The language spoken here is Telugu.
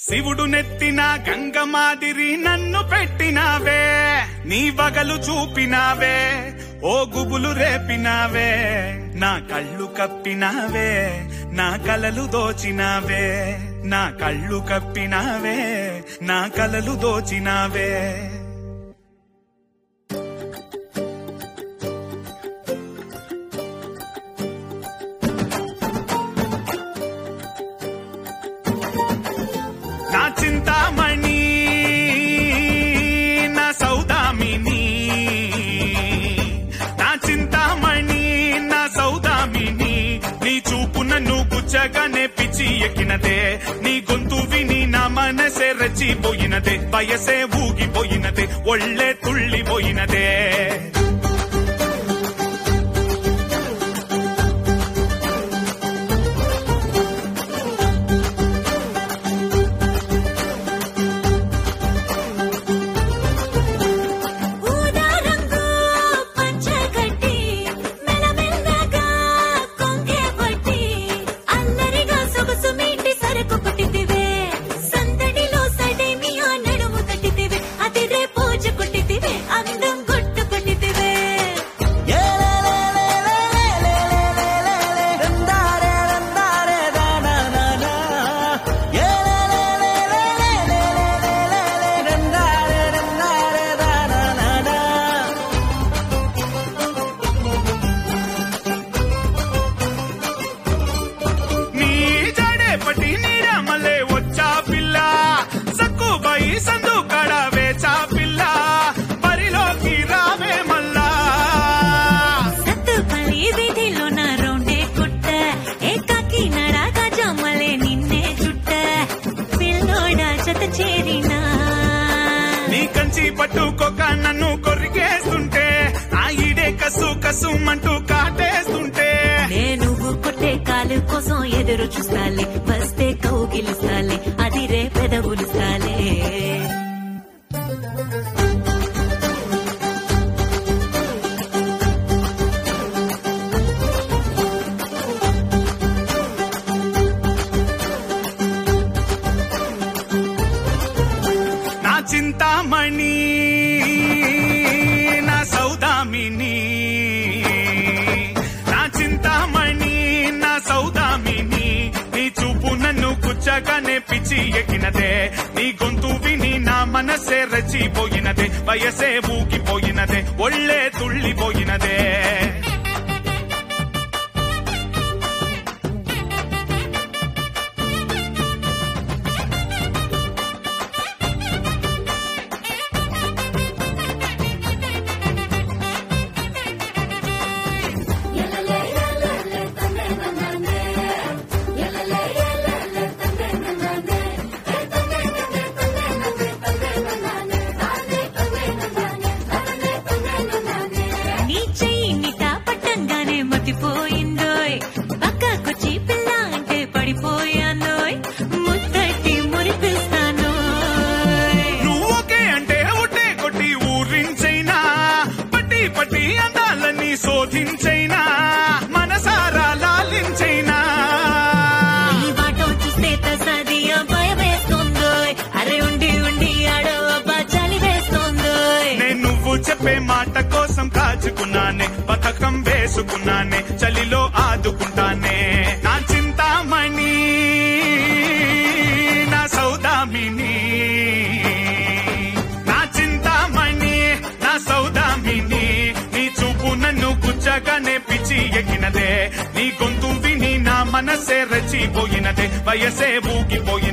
శివుడు నెత్తిన గంగ మాదిరి నన్ను పెట్టినావే, నీ వగలు చూపినావే, ఓ గుబులు రేపినావే, నా కళ్ళు కప్పినావే, నా కలలు దోచినావే, నా కళ్ళు కప్పినావే, నా కలలు దోచినావే. నా చింతామణి నా సౌదామిని, నా చింతామణి నా సౌదామిని, నీ చూపు నన్ను గుచ్చగానే పిచ్చి ఎక్కినదే, నీ గొంతు విని నా మనసే రచ్చిపోయినదే, వయసే ఊగిపోయినదే, ఒళ్ళే తుళ్ళిపోయినదే. నీ కంచి పట్టుకోక నన్ను కొరికేస్తుంటే, నా ఈడే కసు కసుమంటూ కాటేస్తుంటే, నేను కొట్టే కాలు కోసం ఎదురు చూస్తాలే, వస్తే కౌగిలిస్తాలే, అది రే పెదవులుస్తాలే. చింతామణి నా సౌదామిని, నా చింతామణి నా సౌదామిని, నీ చూపు నన్ను గుచ్చగానే పిచ్చి ఎక్కినదే, నీ గొంతు విని నా మనసే రచ్చిపోయినదే, వయసే ఊగిపోయినదే, ఒళ్ళే తుళ్ళిపోయినదే. మతిపోయిందోయ్ పక్కకొచ్చి పిల్ల అంటే పడిపోయానోయ్, ముద్దటి మురిపిస్తాను. నువ్వొకే అంటే ఉట్టే కొట్టి ఊరించైనా, పట్టి పట్టి అందాలని శోధించైనా, మనసారా లాలించైనా, ఈ వాటో చూస్తే తసదియా భయం వేస్తోందోయ్, అరే ఉండి ఉండి ఆడో అబ్బా చలి వేస్తోందోయ్. నేను నువ్వు చెప్పే మాట కోసం కాచుకున్నానే, పథకం వేసుకున్నానే, చలిలో ఆదుకుంటానే. నా చింతామణి నా సౌదామిని, నా చింతామణి నా సౌదామిని, నీ చూపు నన్ను గుచ్చగానే పిచ్చి ఎక్కినదే, నీ గొంతు విని నా మనసే రచ్చిపోయినదే, వయసే ఊగిపోయినదే.